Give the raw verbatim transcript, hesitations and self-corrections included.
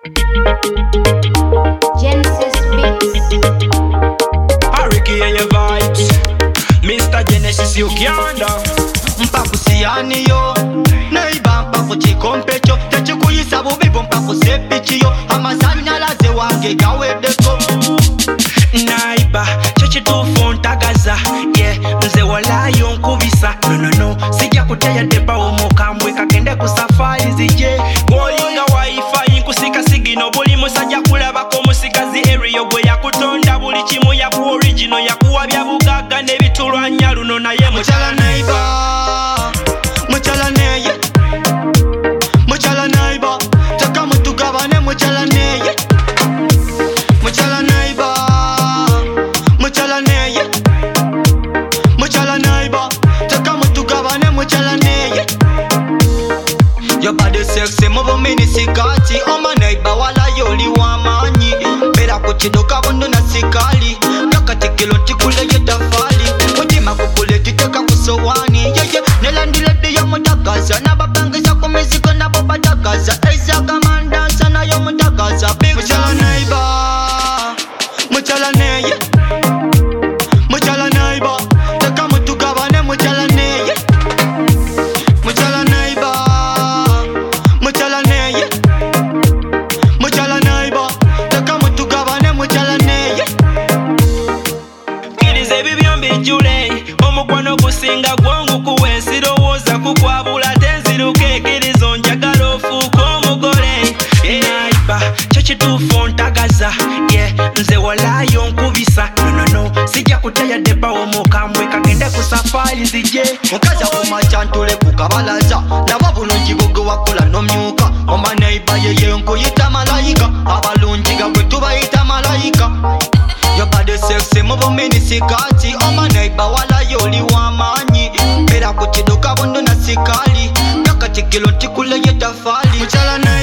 Genesis Beats. Ricky and your vibes, Mister Genesis Uganda. Mpakusiani yo neiba mpakuchikompecho tachikuyisa bubibo mpakusepichiyo amazanyalaze wange gaweddeko naiba chachitufu ntagaza yeah nze walayo nkubisa no no no sijja kuteya deba omukambwe kagende ku safari zije bolinga wifi nkusika sigino buli musajja kulabako musigazi area gwe yakutonda buli kimu yaku original yakuwa bya bugaga nebitulwanya luno naye muchala neiba muchala neye muchala neiba taka mutugabane muchala neye muchala neiba muchala neye muchala neiba taka mutugabane muchala neye your body sexy mubo mini sikati oma neiba wala yoli wamanyi bera kuchidoka bondo na sikali kakati kilo tikule yetafali mutima kupule titeka kusowani yeye nelandilede yo mutagaza nabapangisa kumiziko nabo batagaza ezaga mandansa nayo mutagaza muchala neiba muchala neye muchala neiba taka mutugabane muchala neye muchala neiba muchala neye muchala neiba taka mutugabane muchala neye kiriza ebibyo mbijjule omukwano gusinga gwangu kuwensirowooza kukwabula tenziruka ekirizo njagala ofuuka omugole naiba kyo kituufu ntagaza ye nze walayo nkubisa nonono sijja kuteya deba omukambwe kagende ku safari zije mukaza kumachantule kukabalaza nabo bulungi bugwe wakola nomyuka oma neiba yeye nkuyita malayika abalungi gabwe tubayita malayika your body sexy mubo mini sikati oma neiba wala yoli wamanyi bera kuchidoka bondo na sikali kakati kilo tikule yetafali muchala